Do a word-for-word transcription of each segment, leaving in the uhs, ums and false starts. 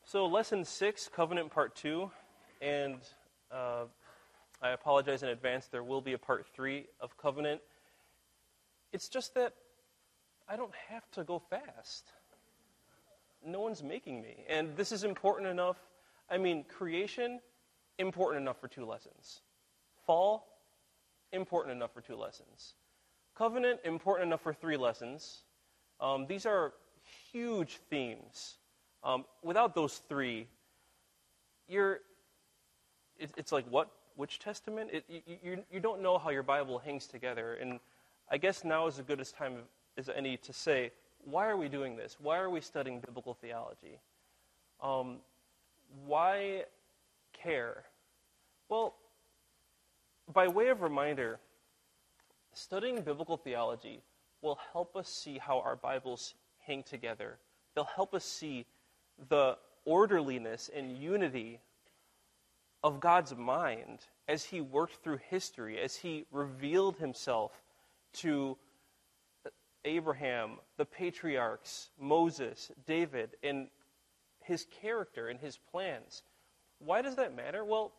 So lesson six, covenant part two, and uh, I apologize in advance, there will be a part three of covenant. It's just that I don't have to go fast. No one's making me. And this is important enough. I mean, creation, important enough for two lessons. Fall, important enough for two lessons. Covenant, important enough for three lessons. Um, these are huge themes. Um, without those three, you're, it, it's like, what? Which testament? It, you, you, you don't know how your Bible hangs together. And I guess now is as good as time as any to say, why are we doing this? Why are we studying biblical theology? Um, why care? Well, by way of reminder, studying biblical theology will help us see how our Bibles hang together. They'll help us see the orderliness and unity of God's mind as he worked through history, as he revealed himself to Abraham, the patriarchs, Moses, David, and his character and his plans. Why does that matter? Well,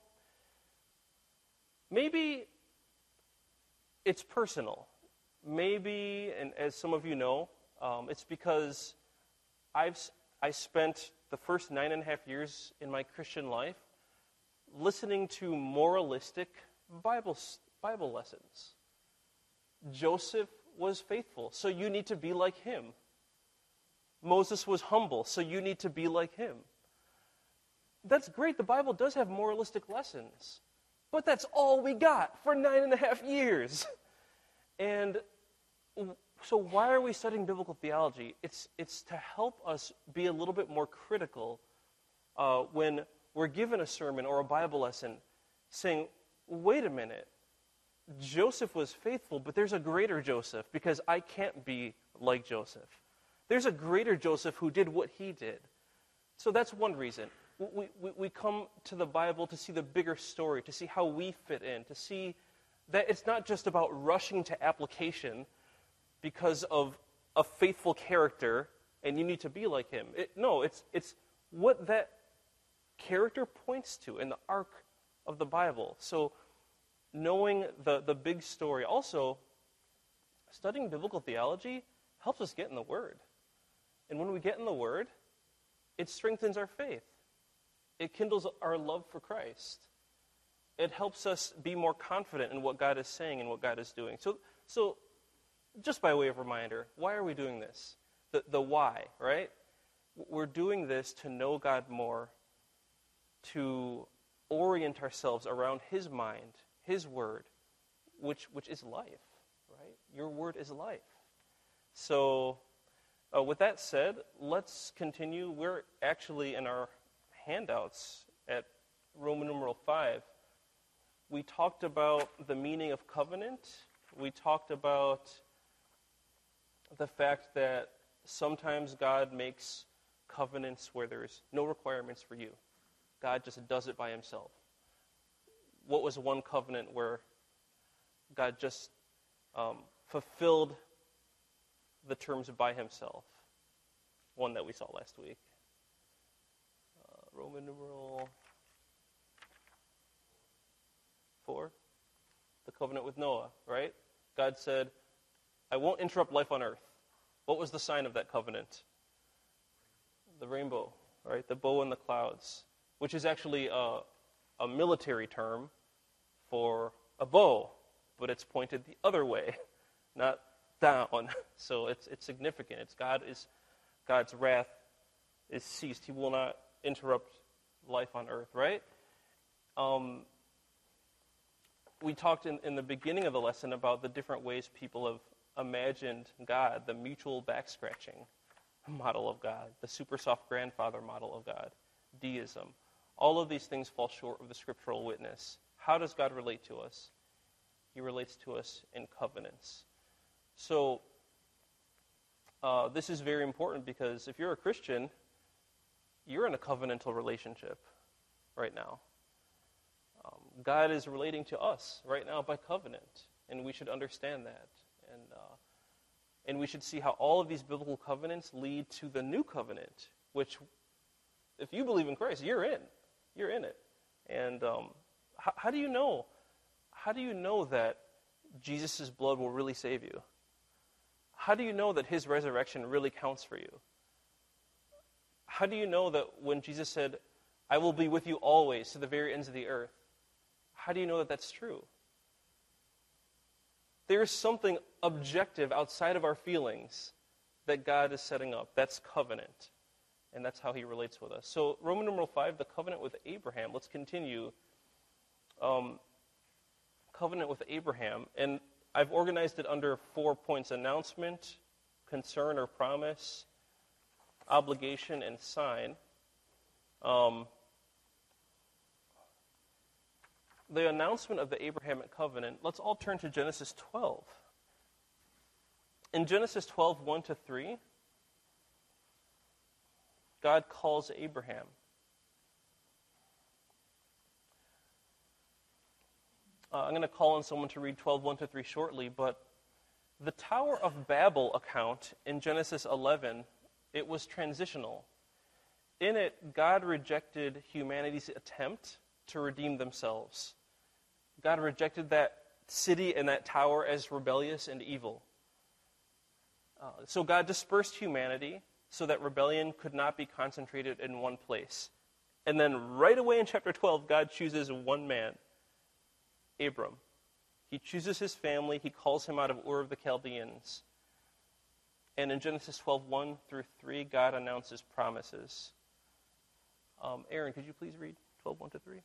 maybe it's personal. Maybe, and as some of you know, um, it's because I've I spent the first nine and a half years in my Christian life listening to moralistic Bible, Bible lessons. Joseph was faithful, so you need to be like him. Moses was humble, so you need to be like him. That's great. The Bible does have moralistic lessons, but that's all we got for nine and a half years. And so why are we studying biblical theology? It's it's to help us be a little bit more critical uh, when we're given a sermon or a Bible lesson saying, wait a minute, Joseph was faithful, but there's a greater Joseph because I can't be like Joseph. There's a greater Joseph who did what he did. So that's one reason. We, we, we come to the Bible to see the bigger story, to see how we fit in, to see that it's not just about rushing to application because of a faithful character and you need to be like him. It, no, it's it's what that character points to in the arc of the Bible. So knowing the, the big story. Also, studying biblical theology helps us get in the Word. And when we get in the Word, it strengthens our faith. It kindles our love for Christ. It helps us be more confident in what God is saying and what God is doing. So, so just by way of reminder, why are we doing this? The, the why, right? We're doing this to know God more, to orient ourselves around his mind, his word, which which is life, right? Your word is life. So uh, with that said, let's continue. We're actually in our handouts at Roman numeral five. We talked about the meaning of covenant. We talked about the fact that sometimes God makes covenants where there's no requirements for you. God just does it by himself. What was one covenant where God just um, fulfilled the terms by himself? One that we saw last week. Uh, Roman numeral four. The covenant with Noah, right? God said, I won't interrupt life on earth. What was the sign of that covenant? The rainbow, right? The bow in the clouds, which is actually a, a military term for a bow, but it's pointed the other way, not down. So it's it's significant. It's God is God's wrath is ceased. He will not interrupt life on earth, right? Um, we talked in, in the beginning of the lesson about the different ways people have imagined God, the mutual back-scratching model of God, the super soft grandfather model of God, deism. All of these things fall short of the scriptural witness. How does God relate to us? He relates to us in covenants. So uh, this is very important because if you're a Christian, you're in a covenantal relationship right now. Um, God is relating to us right now by covenant, and we should understand that. And uh, and we should see how all of these biblical covenants lead to the new covenant, which if you believe in Christ, you're in. You're in it. And um, how, how do you know? How do you know that Jesus' blood will really save you? How do you know that his resurrection really counts for you? How do you know that when Jesus said, I will be with you always to the very ends of the earth, how do you know that that's true? There is something objective outside of our feelings that God is setting up. That's covenant. And that's how he relates with us. So Roman numeral five, the covenant with Abraham. Let's continue. Um, covenant with Abraham. And I've organized it under four points: announcement, concern or promise, obligation, and sign. Um, the announcement of the Abrahamic covenant, let's all turn to Genesis twelve. In Genesis twelve, one to three, God calls Abraham. Uh, I'm going to call on someone to read twelve, one to three shortly, but the Tower of Babel account in Genesis eleven, it was transitional. In it, God rejected humanity's attempt to redeem themselves. God rejected that city and that tower as rebellious and evil. Uh, so God dispersed humanity so that rebellion could not be concentrated in one place. And then right away in chapter twelve, God chooses one man, Abram. He chooses his family. He calls him out of Ur of the Chaldeans. And in Genesis twelve, one through three, God announces promises. Um, Aaron, could you please read twelve, one to three?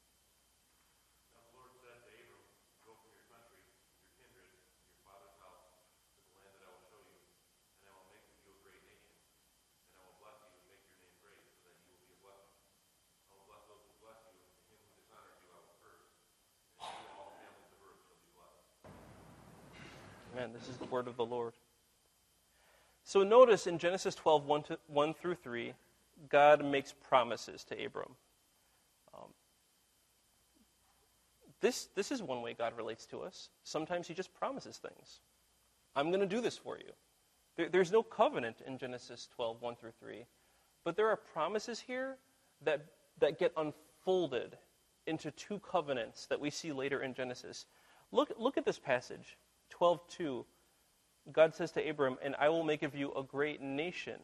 Amen. This is the word of the Lord. So notice in Genesis twelve, one, to, one through three, God makes promises to Abram. Um, this, this is one way God relates to us. Sometimes he just promises things. I'm going to do this for you. There, there's no covenant in Genesis twelve, one through three. But there are promises here that, that get unfolded into two covenants that we see later in Genesis. Look, look at this passage. twelve two, God says to Abram, and I will make of you a great nation.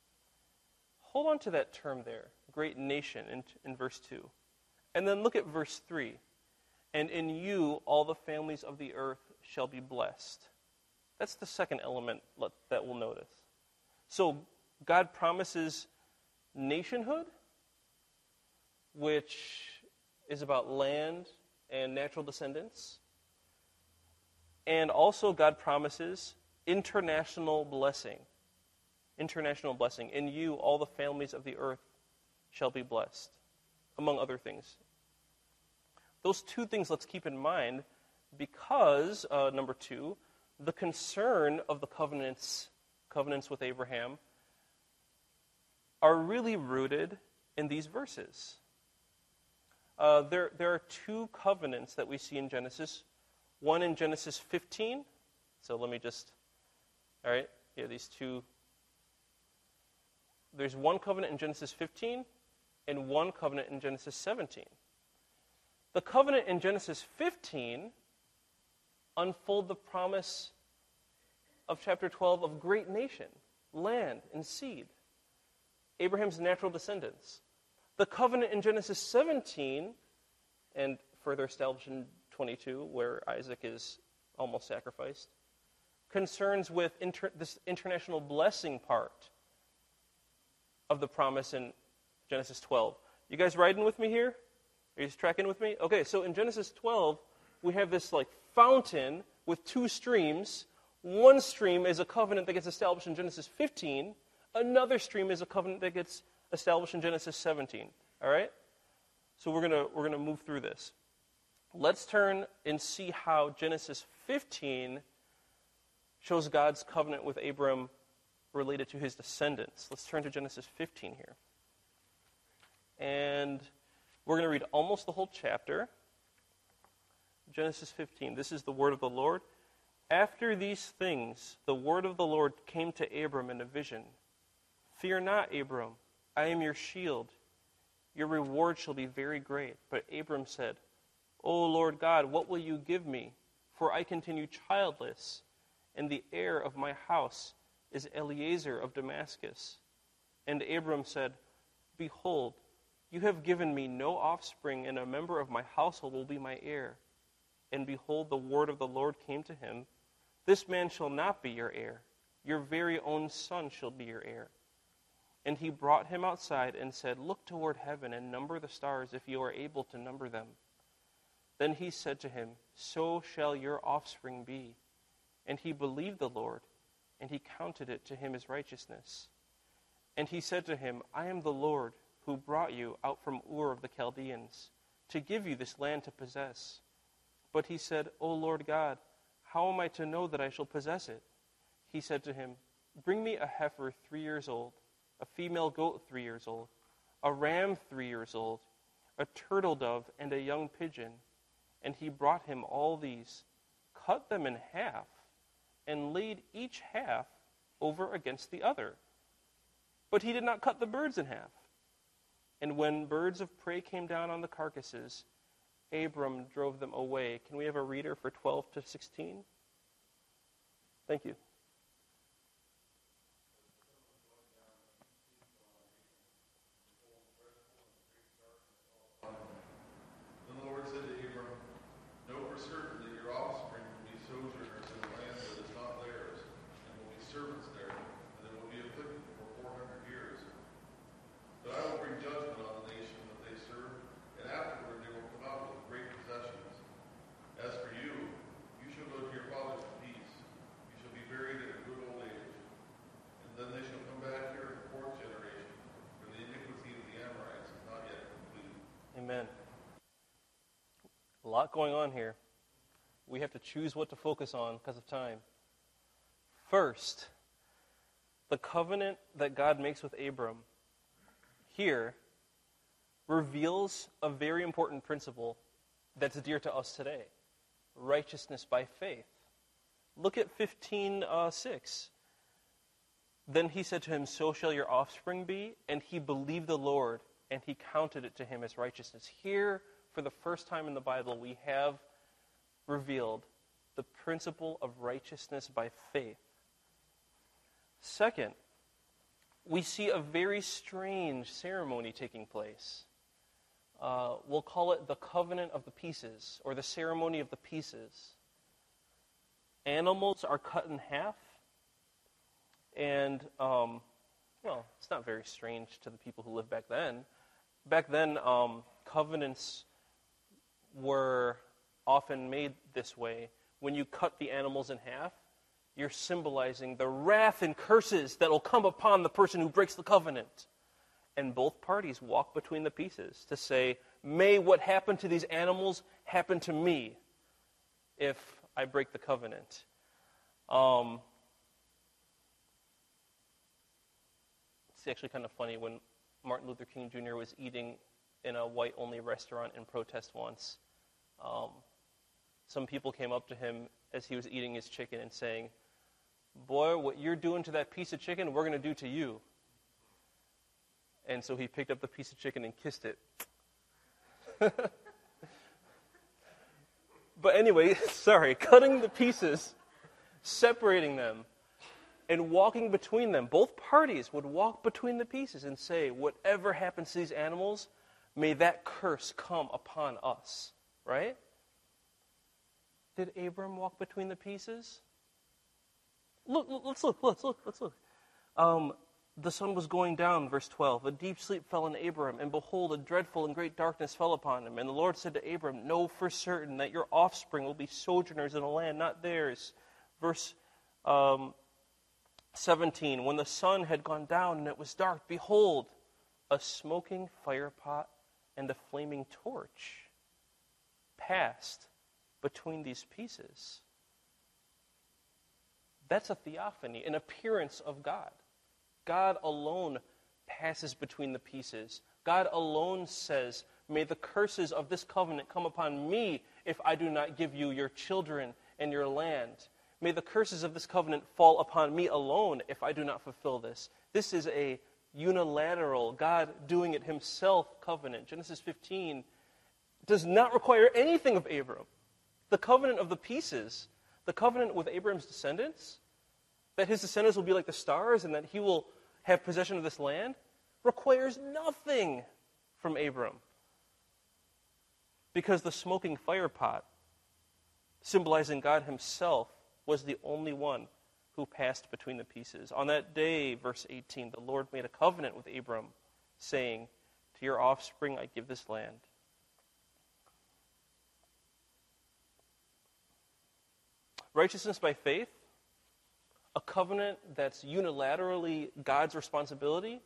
Hold on to that term there, great nation, in, in verse two. And then look at verse three. And in you all the families of the earth shall be blessed. That's the second element that we'll notice. So God promises nationhood, which is about land and natural descendants. And also God promises international blessing. International blessing. In you, all the families of the earth shall be blessed, among other things. Those two things let's keep in mind because, uh, number two, the concern of the covenants, covenants with Abraham are really rooted in these verses. Uh, there, there are two covenants that we see in Genesis. One in Genesis fifteen. So let me just, all right, yeah, these two. There's one covenant in Genesis fifteen and one covenant in Genesis seventeen. The covenant in Genesis fifteen unfold the promise of chapter twelve of great nation, land, and seed. Abraham's natural descendants. The covenant in Genesis seventeen, and further established in twenty-two, where Isaac is almost sacrificed, concerns with inter- this international blessing part of the promise in Genesis twelve. You guys riding with me here? Are you just tracking with me? Okay, so in Genesis twelve, we have this like fountain with two streams. One stream is a covenant that gets established in Genesis fifteen. Another stream is a covenant that gets established in Genesis seventeen. All right? So we're gonna we're gonna move through this. Let's turn and see how Genesis fifteen shows God's covenant with Abram related to his descendants. Let's turn to Genesis fifteen here. And we're going to read almost the whole chapter. Genesis fifteen. This is the word of the Lord. After these things, the word of the Lord came to Abram in a vision. Fear not, Abram. I am your shield. Your reward shall be very great. But Abram said, O Lord God, what will you give me? For I continue childless, and the heir of my house is Eliezer of Damascus. And Abram said, Behold, you have given me no offspring, and a member of my household will be my heir. And behold, the word of the Lord came to him, This man shall not be your heir. Your very own son shall be your heir. And he brought him outside and said, Look toward heaven and number the stars, if you are able to number them. Then he said to him, So shall your offspring be. And he believed the Lord, and he counted it to him as righteousness. And he said to him, I am the Lord who brought you out from Ur of the Chaldeans, to give you this land to possess. But he said, O Lord God, how am I to know that I shall possess it? He said to him, Bring me a heifer three years old, a female goat three years old, a ram three years old, a turtle dove, and a young pigeon. And he brought him all these, cut them in half, and laid each half over against the other. But he did not cut the birds in half. And when birds of prey came down on the carcasses, Abram drove them away. Can we have a reader for twelve to sixteen? Thank you. Amen. A lot going on here. We have to choose what to focus on because of time. First, the covenant that God makes with Abram here reveals a very important principle that's dear to us today. Righteousness by faith. Look at fifteen six. Then he said to him, So shall your offspring be. And he believed the Lord, and he counted it to him as righteousness. Here, for the first time in the Bible, we have revealed the principle of righteousness by faith. Second, we see a very strange ceremony taking place. Uh, we'll call it the covenant of the pieces, or the ceremony of the pieces. Animals are cut in half, and, um, well, it's not very strange to the people who lived back then. Back then, um, covenants were often made this way. When you cut the animals in half, you're symbolizing the wrath and curses that will come upon the person who breaks the covenant. And both parties walk between the pieces to say, may what happened to these animals happen to me if I break the covenant. Um, it's actually kind of funny when Martin Luther King Junior was eating in a white-only restaurant in protest once. Um, some people came up to him as he was eating his chicken and saying, Boy, what you're doing to that piece of chicken, we're going to do to you. And so he picked up the piece of chicken and kissed it. But anyway, sorry, cutting the pieces, separating them, and walking between them. Both parties would walk between the pieces and say, whatever happens to these animals, may that curse come upon us. Right? Did Abram walk between the pieces? Look, look let's look, let's look, let's look. Um, the sun was going down, verse twelve. A deep sleep fell on Abram, and behold, a dreadful and great darkness fell upon him. And the Lord said to Abram, Know for certain that your offspring will be sojourners in a land not theirs. Verse um, seventeen, when the sun had gone down and it was dark, behold, a smoking firepot and a flaming torch passed between these pieces. That's a theophany, an appearance of God. God alone passes between the pieces. God alone says, may the curses of this covenant come upon me if I do not give you your children and your land. May the curses of this covenant fall upon me alone if I do not fulfill this. This is a unilateral, God doing it himself covenant. Genesis fifteen does not require anything of Abram. The covenant of the pieces, the covenant with Abram's descendants, that his descendants will be like the stars and that he will have possession of this land, requires nothing from Abram. Because the smoking fire pot, symbolizing God himself, was the only one who passed between the pieces. On that day, verse eighteen, the Lord made a covenant with Abram, saying, to your offspring I give this land. Righteousness by faith, a covenant that's unilaterally God's responsibility.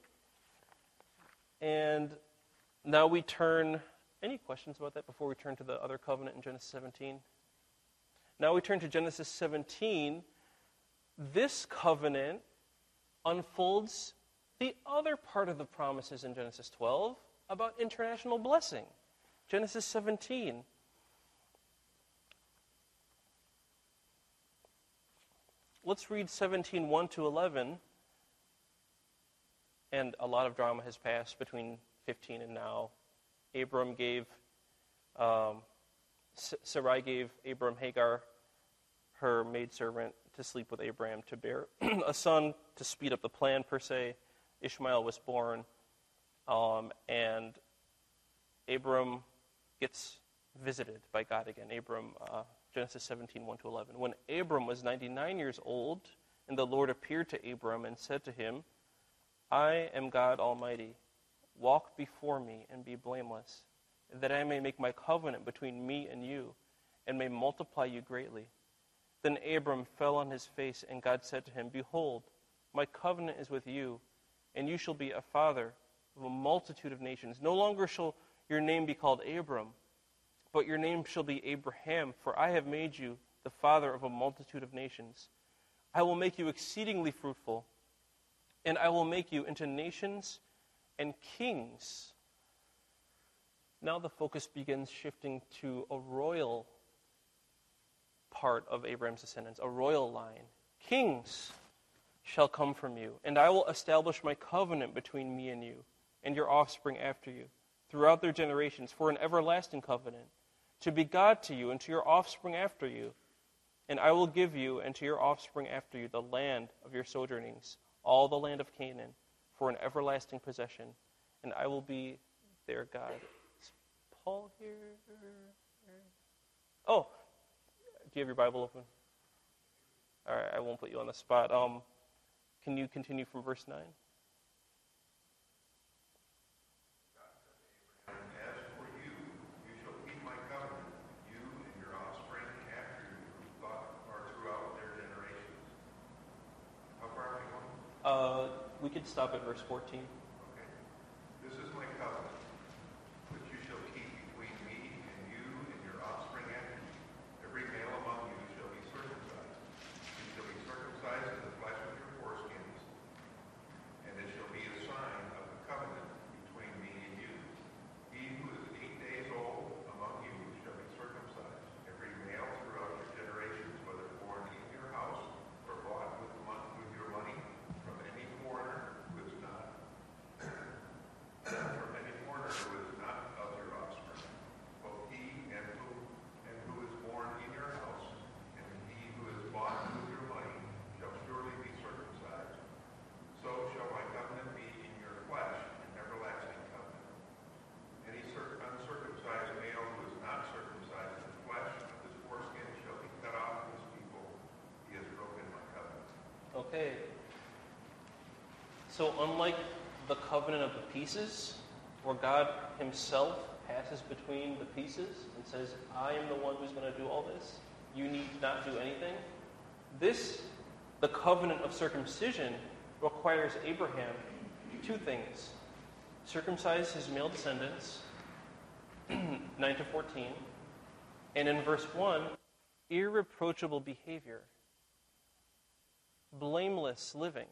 And now we turn, any questions about that before we turn to the other covenant in Genesis seventeen? Now we turn to Genesis seventeen. This covenant unfolds the other part of the promises in Genesis twelve about international blessing. Genesis seventeen. Let's read seventeen, one to eleven. And a lot of drama has passed between fifteen and now. Abram gave, um, Sarai gave Abram Hagar, her maidservant, to sleep with Abraham to bear a son to speed up the plan, per se. Ishmael was born, um, and Abram gets visited by God again. Abram, uh, Genesis seventeen, one to eleven. When Abram was ninety-nine years old, and the Lord appeared to Abram and said to him, I am God Almighty. Walk before me and be blameless, that I may make my covenant between me and you, and may multiply you greatly. Then Abram fell on his face, and God said to him, behold, my covenant is with you, and you shall be a father of a multitude of nations. No longer shall your name be called Abram, but your name shall be Abraham, for I have made you the father of a multitude of nations. I will make you exceedingly fruitful, and I will make you into nations and kings. Now the focus begins shifting to a royal part of Abraham's descendants, a royal line. Kings shall come from you, and I will establish my covenant between me and you, and your offspring after you, throughout their generations, for an everlasting covenant, to be God to you and to your offspring after you. And I will give you and to your offspring after you the land of your sojournings, all the land of Canaan, for an everlasting possession, and I will be their God. Is Paul here? Oh, do you have your Bible open? All right, I won't put you on the spot. Um, can you continue from verse nine? As for you, you shall keep my covenant, you and your offspring after you, or throughout their generations. How far are we going? Uh, we could stop at verse fourteen. Okay. This is my covenant, which you shall keep between me and you and your offspring after you. Every male among you shall be circumcised. You shall be circumcised in the flesh of your foreskins, and it shall be a sign of the covenant between me and you. He who is eight days old among you shall be circumcised. Every male throughout your generations, whether born in your house or bought with, mon- with your money from any foreigner who is not from any foreigner who is not of your offspring, both he and who and who is born in your house, and he who is bought with your money shall surely be circumcised. So shall my covenant be in your flesh, an everlasting covenant. Any cir- uncircumcised male who is not circumcised in the flesh of his foreskin shall be cut off from his people. He has broken my covenant. Okay. So unlike the covenant of the pieces, where God himself passes between the pieces and says, I am the one who's going to do all this, you need not do anything, this, the covenant of circumcision, requires Abraham two things. Circumcise his male descendants, nine to fourteen, and in verse one, irreproachable behavior, blameless living.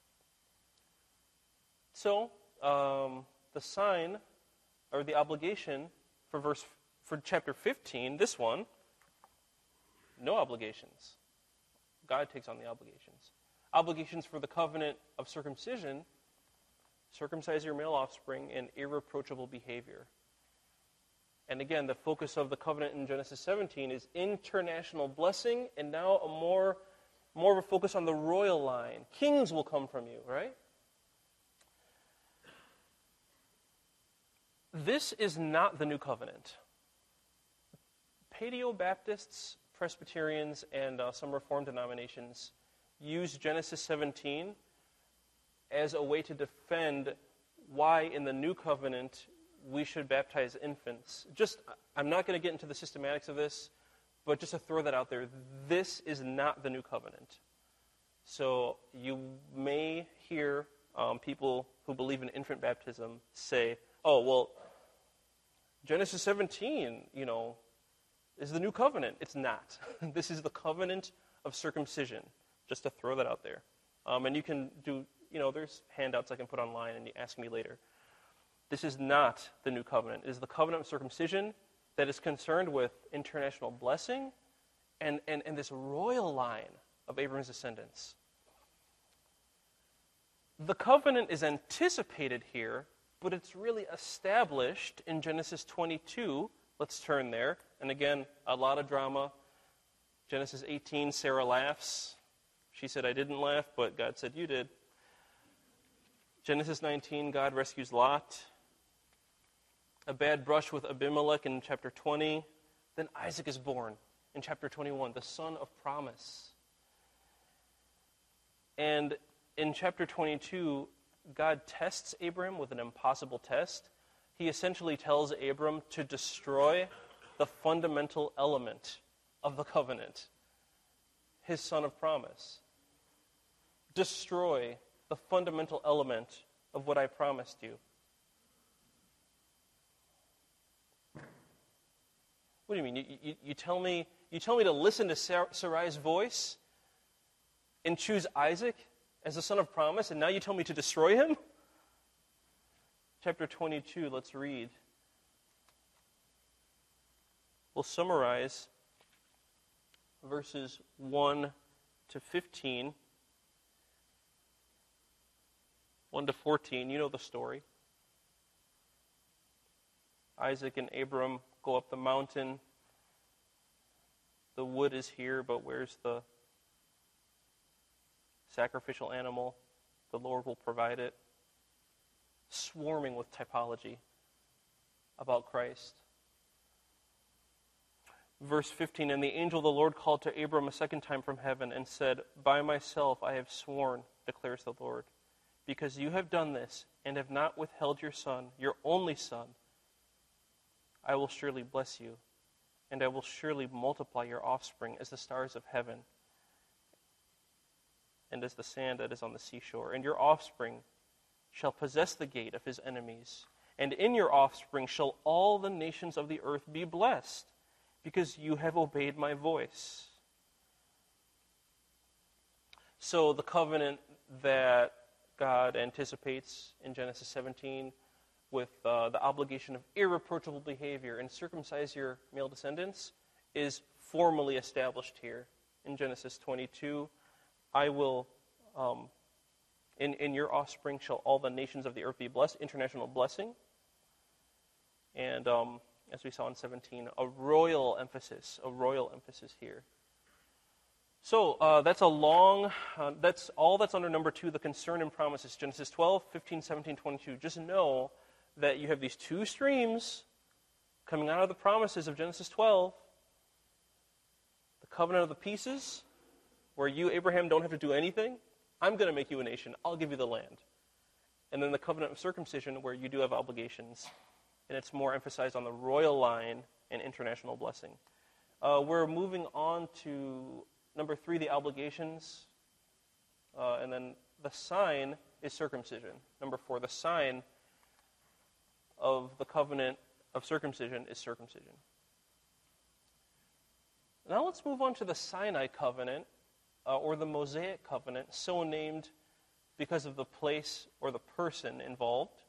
So, um, the sign, or the obligation for verse for chapter fifteen, this one, no obligations. God takes on the obligations. Obligations for the covenant of circumcision, circumcise your male offspring, and irreproachable behavior. And again, the focus of the covenant in Genesis seventeen is international blessing, and now a more, more of a focus on the royal line. Kings will come from you, right? This is not the new covenant. Paleo-Baptists, Presbyterians, and uh, some Reformed denominations use Genesis seventeen as a way to defend why in the new covenant we should baptize infants. Just, I'm not going to get into the systematics of this, but just to throw that out there, this is not the new covenant. So you may hear um, people who believe in infant baptism say, oh, well, Genesis seventeen, you know, is the new covenant. It's not. This is the covenant of circumcision, just to throw that out there. Um, and you can do, you know, there's handouts I can put online and you ask me later. This is not the new covenant. It is the covenant of circumcision that is concerned with international blessing and, and, and this royal line of Abraham's descendants. The covenant is anticipated here, but it's really established in Genesis twenty-two. Let's turn there. And again, a lot of drama. Genesis eighteen, Sarah laughs. She said, I didn't laugh, but God said, you did. Genesis nineteen, God rescues Lot. A bad brush with Abimelech in chapter twenty. Then Isaac is born in chapter twenty-one, the son of promise. And in chapter twenty-two, God tests Abram with an impossible test. He essentially tells Abram to destroy the fundamental element of the covenant, his son of promise. Destroy the fundamental element of what I promised you. What do you mean? You, you, you tell me you tell me to listen to Sarai's voice and choose Isaac as the son of promise, and now you tell me to destroy him? Chapter twenty-two, let's read. We'll summarize verses one to fifteen. one to fourteen, you know the story. Isaac and Abram go up the mountain. The wood is here, but where's the sacrificial animal? The Lord will provide it. Swarming with typology about Christ. Verse fifteen, and the angel of the Lord called to Abram a second time from heaven and said, by myself I have sworn, declares the Lord, because you have done this and have not withheld your son, your only son, I will surely bless you, and I will surely multiply your offspring as the stars of heaven and as the sand that is on the seashore. And your offspring shall possess the gate of his enemies, and in your offspring shall all the nations of the earth be blessed, because you have obeyed my voice. So the covenant that God anticipates in Genesis seventeen with uh, the obligation of irreproachable behavior and circumcise your male descendants is formally established here in Genesis twenty-two. I will, um, in, in your offspring shall all the nations of the earth be blessed, international blessing. And um, as we saw in seventeen, a royal emphasis, a royal emphasis here. So uh, that's a long, uh, that's all that's under number two, the concern and promises, Genesis twelve, fifteen, seventeen, twenty-two. Just know that you have these two streams coming out of the promises of Genesis twelve. The covenant of the pieces, where you, Abraham, don't have to do anything. I'm going to make you a nation. I'll give you the land. And then the covenant of circumcision, where you do have obligations. And it's more emphasized on the royal line and international blessing. Uh, we're moving on to number three, the obligations. Uh, and then the sign is circumcision. Number four, the sign of the covenant of circumcision is circumcision. Now let's move on to the Sinai covenant, uh, or the Mosaic covenant, so named because of the place or the person involved.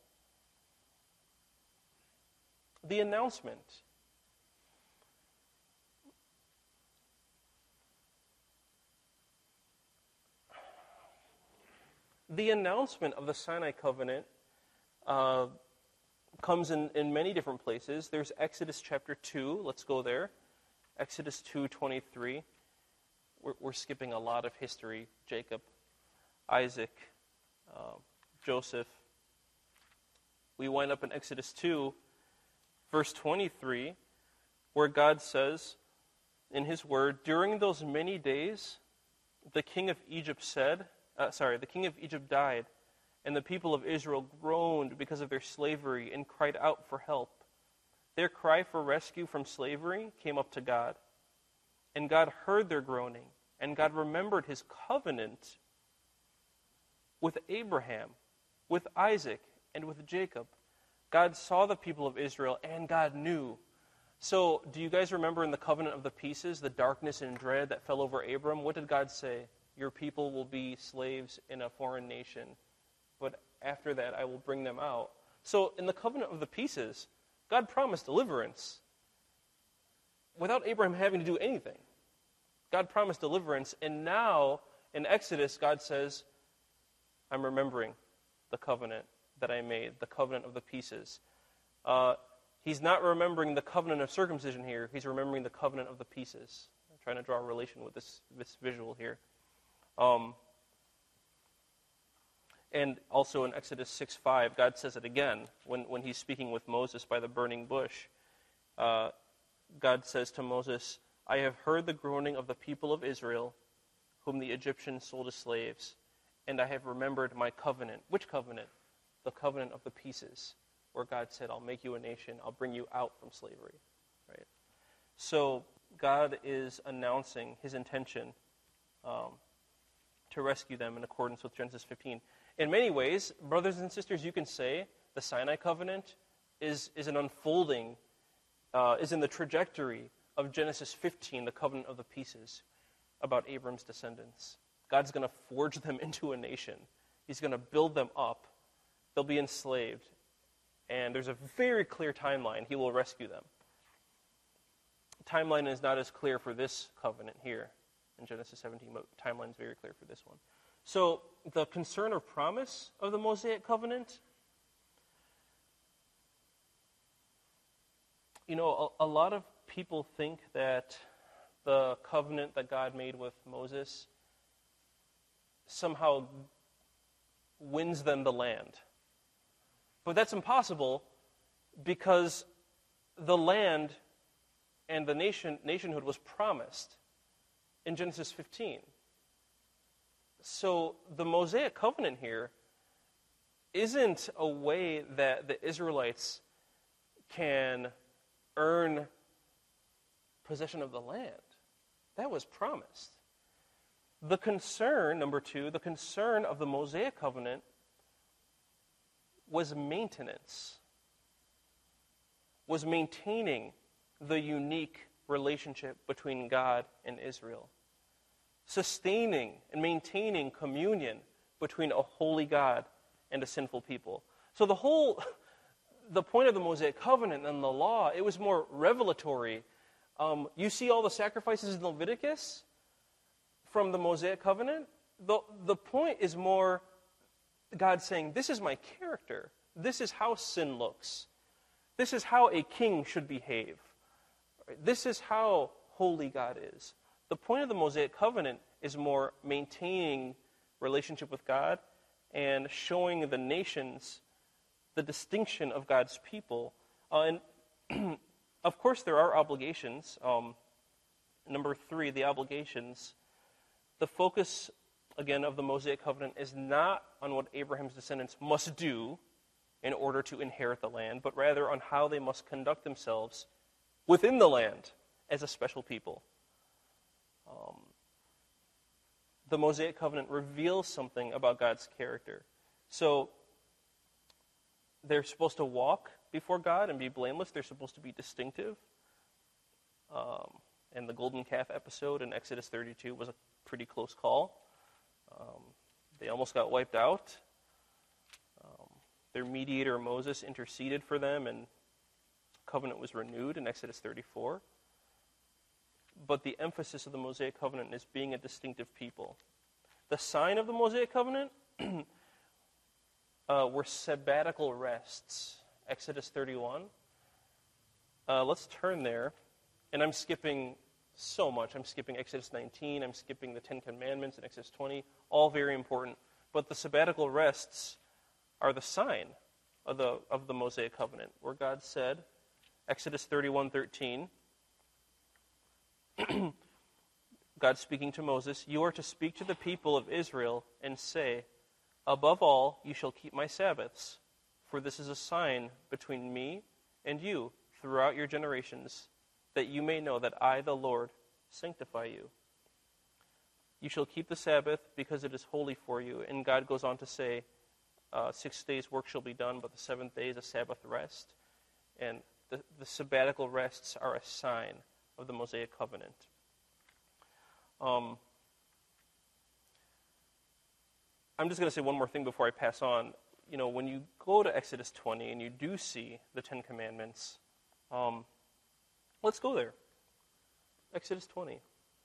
The announcement. The announcement of the Sinai covenant uh, comes in, in many different places. There's Exodus chapter two. Let's go there. Exodus two twenty-three. We're, we're skipping a lot of history. Jacob, Isaac, uh, Joseph. We wind up in Exodus two, verse twenty-three, where God says in his word, during those many days, the king of Egypt said, uh, sorry, the king of Egypt died, and the people of Israel groaned because of their slavery and cried out for help. Their cry for rescue from slavery came up to God, and God heard their groaning, and God remembered his covenant with Abraham, with Isaac, and with Jacob. God saw the people of Israel, and God knew. So, do you guys remember in the covenant of the pieces, the darkness and dread that fell over Abram? What did God say? Your people will be slaves in a foreign nation, but after that I will bring them out. So, in the covenant of the pieces, God promised deliverance without Abraham having to do anything. God promised deliverance, and now in Exodus, God says, I'm remembering the covenant that I made, the covenant of the pieces. Uh, he's not remembering the covenant of circumcision here. He's remembering the covenant of the pieces. I'm trying to draw a relation with this, this visual here. Um, and also in Exodus six five, God says it again when, when he's speaking with Moses by the burning bush. Uh, God says to Moses, I have heard the groaning of the people of Israel, whom the Egyptians sold as slaves, and I have remembered my covenant. Which covenant? The covenant of the pieces, where God said, I'll make you a nation, I'll bring you out from slavery. Right? So God is announcing his intention um, to rescue them in accordance with Genesis fifteen. In many ways, brothers and sisters, you can say the Sinai covenant is, is an unfolding, uh, is in the trajectory of Genesis fifteen, the covenant of the pieces, about Abram's descendants. God's going to forge them into a nation. He's going to build them up. They'll be enslaved. And there's a very clear timeline. He will rescue them. The timeline is not as clear for this covenant here in Genesis seventeen, but the timeline is very clear for this one. So the concern or promise of the Mosaic covenant, you know, a, a lot of people think that the covenant that God made with Moses somehow wins them the land. But that's impossible because the land and the nation nationhood was promised in Genesis fifteen. So the Mosaic covenant here isn't a way that the Israelites can earn possession of the land. That was promised. The concern, number two, the concern of the Mosaic covenant was maintenance, was maintaining the unique relationship between God and Israel, sustaining and maintaining communion between a holy God and a sinful people. So the whole, the point of the Mosaic covenant and the law, it was more revelatory. Um, you see all the sacrifices in Leviticus from the Mosaic covenant. The, the point is more God saying, this is my character. This is how sin looks. This is how a king should behave. This is how holy God is. The point of the Mosaic covenant is more maintaining relationship with God and showing the nations the distinction of God's people. Uh, and of course, there are obligations. Um, number three, the obligations. The focus, again, of the Mosaic covenant is not on what Abraham's descendants must do in order to inherit the land, but rather on how they must conduct themselves within the land as a special people. Um, the Mosaic covenant reveals something about God's character. So they're supposed to walk before God and be blameless. They're supposed to be distinctive. Um, and the golden calf episode in Exodus thirty-two was a pretty close call. Um, they almost got wiped out. Um, their mediator Moses interceded for them, and covenant was renewed in Exodus thirty-four. But the emphasis of the Mosaic covenant is being a distinctive people. The sign of the Mosaic covenant uh, were sabbatical rests. Exodus thirty-one. Uh, let's turn there. And I'm skipping so much. I'm skipping Exodus nineteen. I'm skipping the Ten Commandments in Exodus twenty. All very important. But the sabbatical rests are the sign of the, of the Mosaic covenant, where God said, Exodus thirty-one thirteen, God speaking to Moses, "You are to speak to the people of Israel and say, above all, you shall keep my Sabbaths, for this is a sign between me and you throughout your generations, that you may know that I, the Lord, sanctify you. You shall keep the Sabbath because it is holy for you." And God goes on to say, uh, six days work shall be done, but the seventh day is a Sabbath rest. And the, the sabbatical rests are a sign of the Mosaic covenant. Um, I'm just going to say one more thing before I pass on. You know, when you go to Exodus twenty and you do see the Ten Commandments, um, let's go there. Exodus twenty.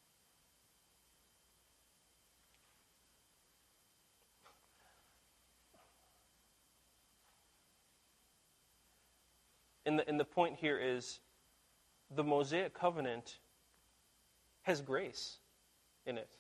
And the, and the point here is the Mosaic covenant has grace in it.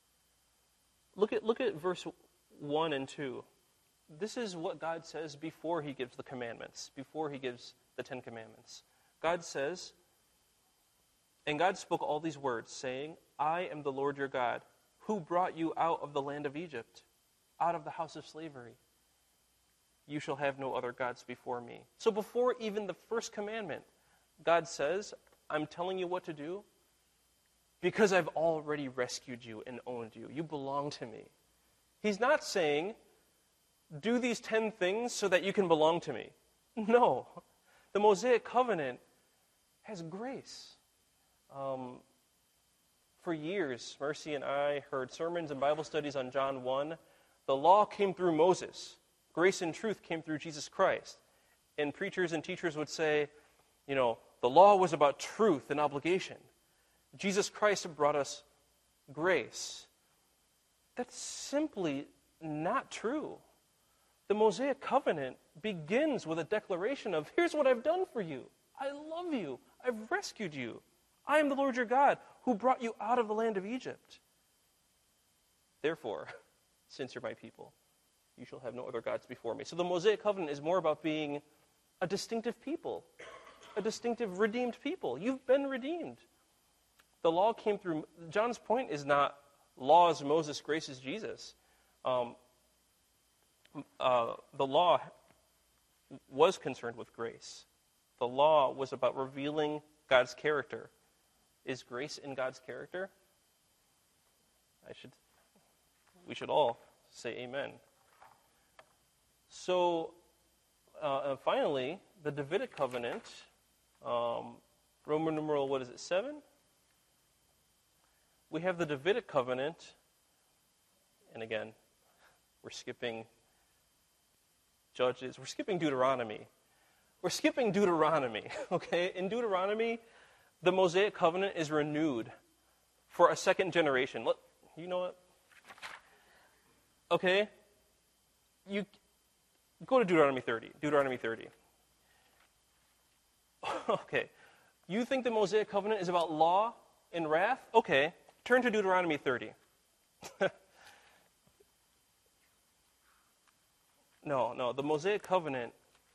Look at, look at verse one and two. This is what God says before he gives the commandments, before he gives the Ten Commandments. God says, "And God spoke all these words, saying, I am the Lord your God, who brought you out of the land of Egypt, out of the house of slavery. You shall have no other gods before me." So before even the first commandment, God says, I'm telling you what to do because I've already rescued you and owned you. You belong to me. He's not saying, do these ten things so that you can belong to me. No. The Mosaic covenant has grace. Um, for years, Mercy and I heard sermons and Bible studies on John one. The law came through Moses. Grace and truth came through Jesus Christ. And preachers and teachers would say, you know, the law was about truth and obligation. Jesus Christ brought us grace. That's simply not true. The Mosaic covenant begins with a declaration of, here's what I've done for you. I love you. I've rescued you. I am the Lord your God who brought you out of the land of Egypt. Therefore, since you're my people, you shall have no other gods before me. So the Mosaic covenant is more about being a distinctive people, a distinctive redeemed people. You've been redeemed. The law came through. John's point is not law is Moses, grace is Jesus. Um, uh, the law was concerned with grace. The law was about revealing God's character. Is grace in God's character? I should. We should all say amen. So, uh, finally, the Davidic covenant, um, Roman numeral, what is it, seven? We have the Davidic covenant, and again, we're skipping Judges, we're skipping Deuteronomy. We're skipping Deuteronomy, okay? In Deuteronomy, the Mosaic covenant is renewed for a second generation. Look, you know what? Okay? You go to Deuteronomy thirty. Deuteronomy thirty. Okay. You think the Mosaic covenant is about law and wrath? Okay. Turn to Deuteronomy thirty. No, no. The Mosaic covenant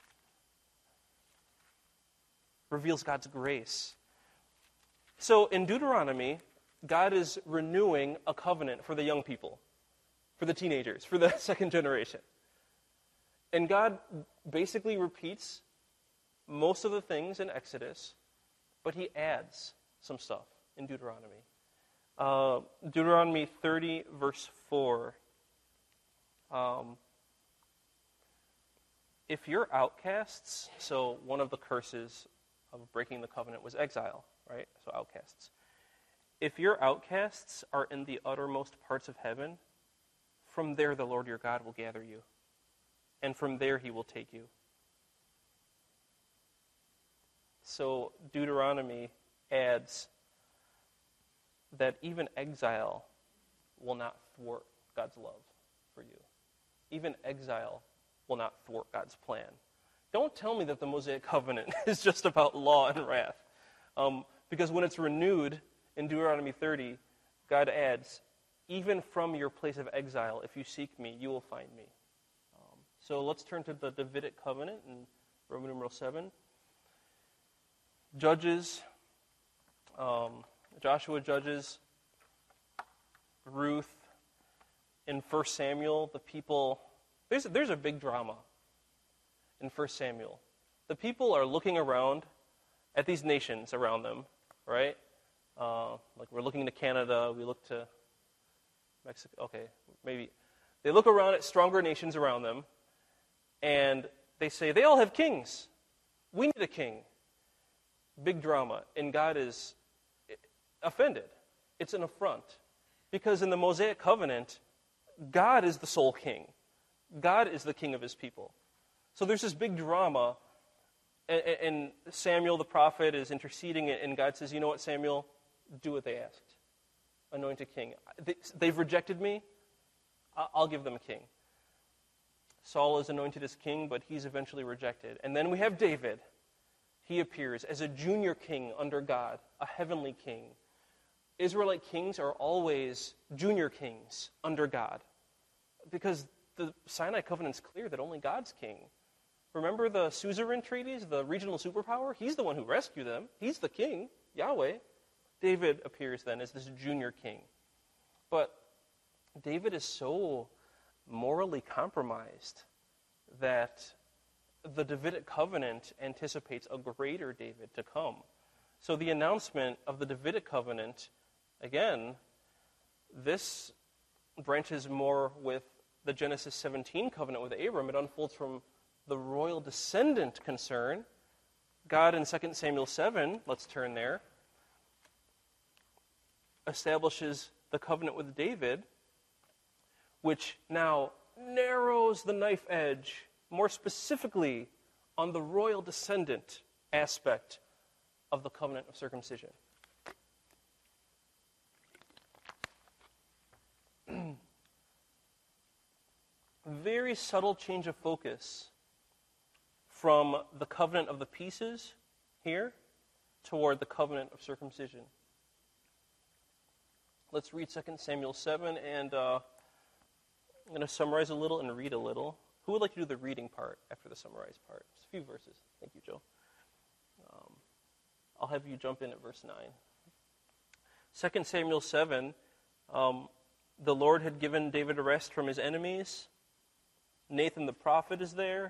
reveals God's grace. So in Deuteronomy, God is renewing a covenant for the young people, for the teenagers, for the second generation. And God basically repeats most of the things in Exodus, but he adds some stuff in Deuteronomy. Uh, Deuteronomy thirty, verse four. Um, if you're outcasts, so one of the curses of breaking the covenant was exile, right? So outcasts. If your outcasts are in the uttermost parts of heaven, from there the Lord your God will gather you, and from there he will take you. So Deuteronomy adds that even exile will not thwart God's love for you. Even exile will not thwart God's plan. Don't tell me that the Mosaic covenant is just about law and wrath. Um, because when it's renewed in Deuteronomy thirty, God adds, even from your place of exile, if you seek me, you will find me. Um, so let's turn to the Davidic covenant in Roman numeral seven. Judges, um, Joshua judges, Ruth. In First Samuel, the people, there's, there's a big drama in First Samuel. The people are looking around at these nations around them, right? Uh, like we're looking to Canada, we look to Mexico, okay, maybe. They look around at stronger nations around them, and they say, they all have kings. We need a king. Big drama, and God is offended. It's an affront. Because in the Mosaic covenant, God is the sole king. God is the king of his people. So there's this big drama, and, and Samuel the prophet is interceding, and God says, you know what, Samuel? Do what they asked. Anoint a king. They, they've rejected me. I'll give them a king. Saul is anointed as king, but he's eventually rejected. And then we have David. He appears as a junior king under God, a heavenly king. Israelite kings are always junior kings under God, because the Sinai covenant's clear that only God's king. Remember the suzerain treaties, the regional superpower? He's the one who rescued them. He's the king, Yahweh. David appears then as this junior king. But David is so morally compromised that the Davidic covenant anticipates a greater David to come. So the announcement of the Davidic covenant, again, this branches more with the Genesis seventeen covenant with Abram. It unfolds from the royal descendant concern. God in Second Samuel seven, let's turn there, establishes the covenant with David, which now narrows the knife edge more specifically on the royal descendant aspect of the covenant of circumcision. Very subtle change of focus from the covenant of the pieces here toward the covenant of circumcision. Let's read Second Samuel seven, and uh, I'm going to summarize a little and read a little. Who would like to do the reading part after the summarized part? Just a few verses. Thank you, Joe. Um, I'll have you jump in at verse nine. Second Samuel seven, um, the Lord had given David a rest from his enemies. Nathan the prophet is there.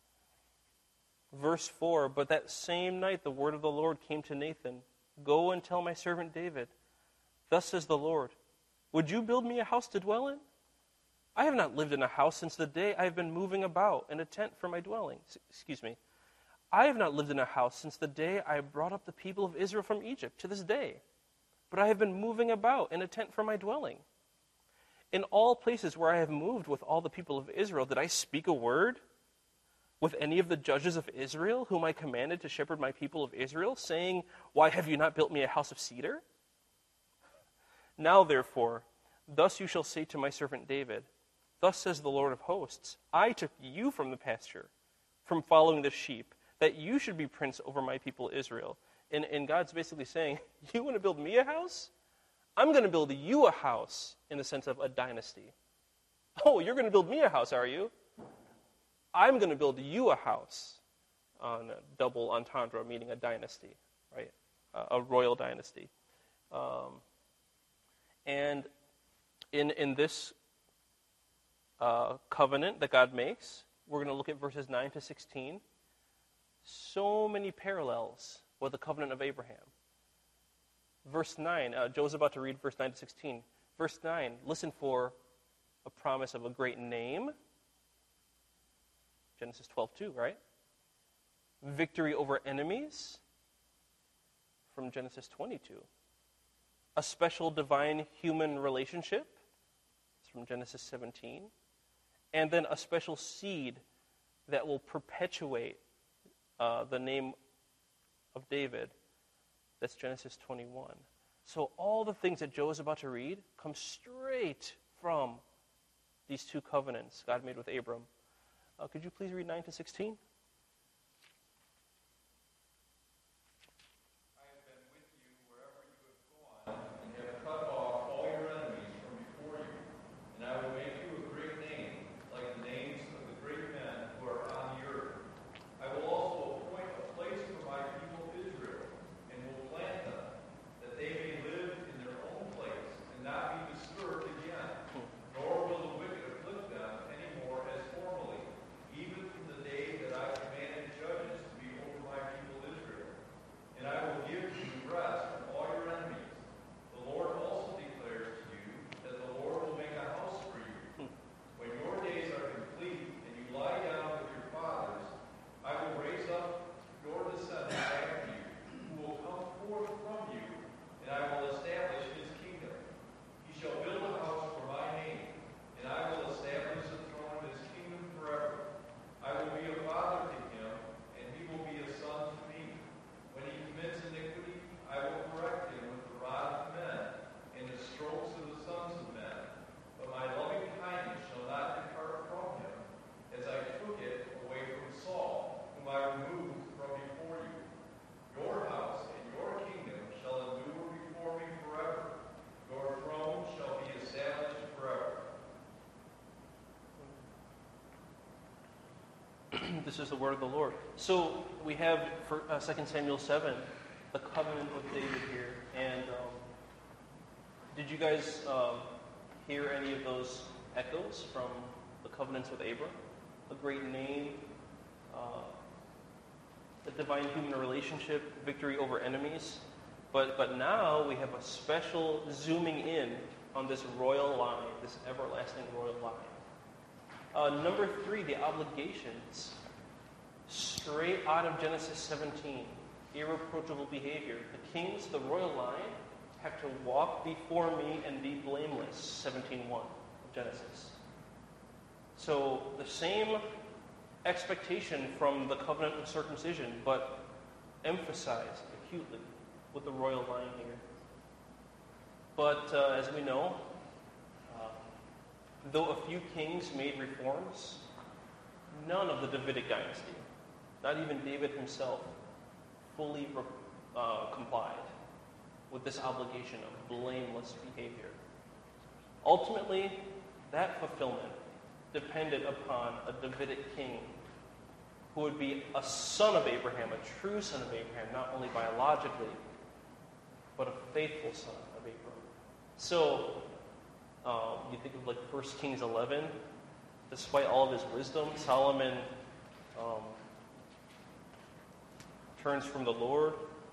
Verse four, but that same night the word of the Lord came to Nathan. Go and tell my servant David, thus says the Lord, would you build me a house to dwell in? I have not lived in a house since the day I have been moving about in a tent for my dwelling. S- excuse me. I have not lived in a house since the day I brought up the people of Israel from Egypt to this day. But I have been moving about in a tent for my dwelling. In all places where I have moved with all the people of Israel, did I speak a word with any of the judges of Israel, whom I commanded to shepherd my people of Israel, saying, why have you not built me a house of cedar? Now, therefore, thus you shall say to my servant David, thus says the Lord of hosts, I took you from the pasture, from following the sheep, that you should be prince over my people Israel. And, and God's basically saying, you want to build me a house? I'm going to build you a house in the sense of a dynasty. Oh, you're going to build me a house, are you? I'm going to build you a house, on a double entendre, meaning a dynasty, right? Uh, a royal dynasty. Um, and in in this uh, covenant that God makes, we're going to look at verses nine to sixteen. So many parallels with the covenant of Abraham. Verse nine, uh, Joe's about to read verse nine to sixteen. Verse nine, listen for a promise of a great name. Genesis twelve two, right? Victory over enemies from Genesis twenty-two. A special divine human relationship. It's from Genesis seventeen. And then a special seed that will perpetuate uh, the name of David. That's Genesis twenty-one. So all the things that Joe is about to read come straight from these two covenants God made with Abram. Uh, could you please read nine to sixteen? This is the word of the Lord. So we have for uh, Second Samuel seven, the covenant of David here. And um, did you guys um, hear any of those echoes from the covenants with Abram? A great name, uh, a divine human relationship, victory over enemies. But but now we have a special zooming in on this royal line, this everlasting royal line. Uh, number three, the obligations. Straight out of Genesis seventeen, irreproachable behavior. The kings, the royal line, have to walk before me and be blameless, seventeen one of Genesis. So the same expectation from the covenant of circumcision, but emphasized acutely with the royal line here. But uh, as we know, uh, though a few kings made reforms, none of the Davidic dynasty, not even David himself, fully uh, complied with this obligation of blameless behavior. Ultimately, that fulfillment depended upon a Davidic king who would be a son of Abraham, a true son of Abraham, not only biologically, but a faithful son of Abraham. So, um, you think of like First Kings eleven, despite all of his wisdom, Solomon um, turns from the Lord.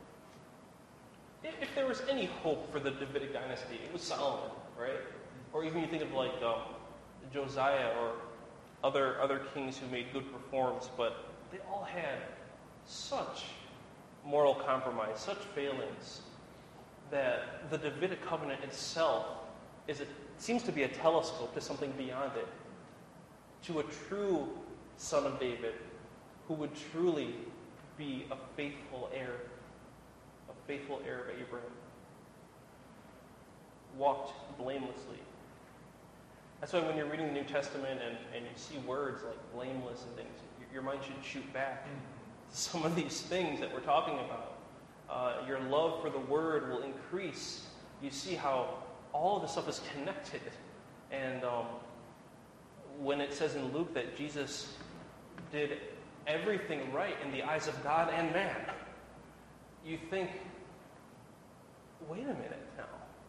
If there was any hope for the Davidic dynasty, it was Solomon, right? Or even you think of like um, Josiah or other other kings who made good reforms, but they all had such moral compromise, such failings, that the Davidic covenant itself is a, seems to be a telescope to something beyond it, to a true son of David who would truly be a faithful heir, a faithful heir of Abraham, walked blamelessly. That's why when you're reading the New Testament and, and you see words like blameless and things, your mind should shoot back to some of these things that we're talking about. Uh, your love for the Word will increase. You see how all of this stuff is connected. And um, when it says in Luke that Jesus did everything right in the eyes of God and man, you think, wait a minute now.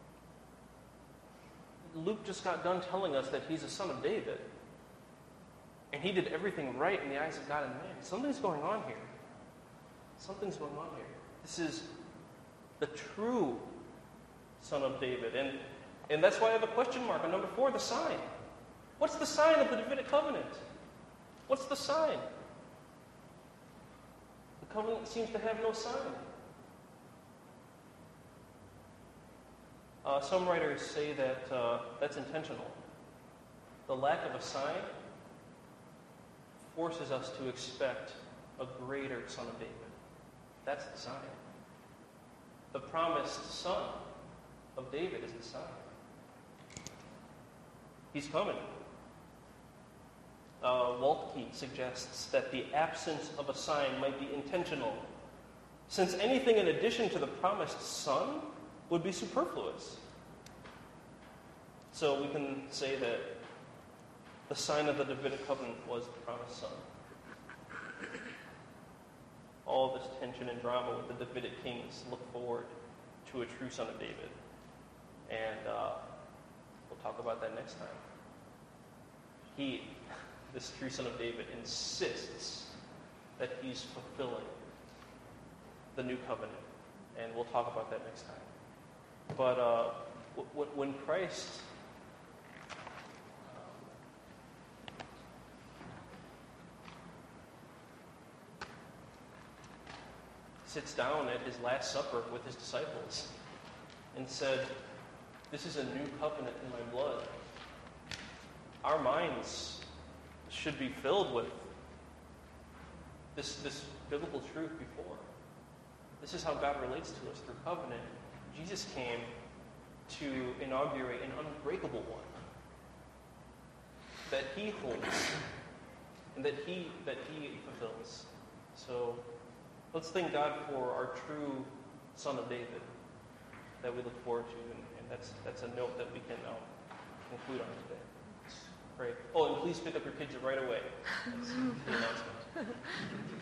Luke just got done telling us that he's a son of David, and he did everything right in the eyes of God and man. Something's going on here. Something's going on here. This is the true son of David. And, and that's why I have a question mark on number four, the sign. What's the sign of the Davidic covenant? What's the sign? The covenant seems to have no sign. Uh, some writers say that uh, that's intentional. The lack of a sign forces us to expect a greater son of David. That's the sign. The promised son of David is the sign. He's coming. Uh, Waltke suggests that the absence of a sign might be intentional, since anything in addition to the promised son would be superfluous. So we can say that the sign of the Davidic covenant was the promised son. All this tension and drama with the Davidic kings look forward to a true son of David. And uh, we'll talk about that next time. He, this true son of David, insists that he's fulfilling the new covenant. And we'll talk about that next time. But uh, w- w- when Christ sits down at his Last Supper with his disciples and said, "This is a new covenant in my blood," our minds should be filled with this, this biblical truth before. This is how God relates to us through covenant. Jesus came to inaugurate an unbreakable one that he holds and that he that he fulfills. So let's thank God for our true Son of David that we look forward to, and, and that's that's a note that we can um, conclude on today. Pray. Oh, and please pick up your kids right away. That's the announcement.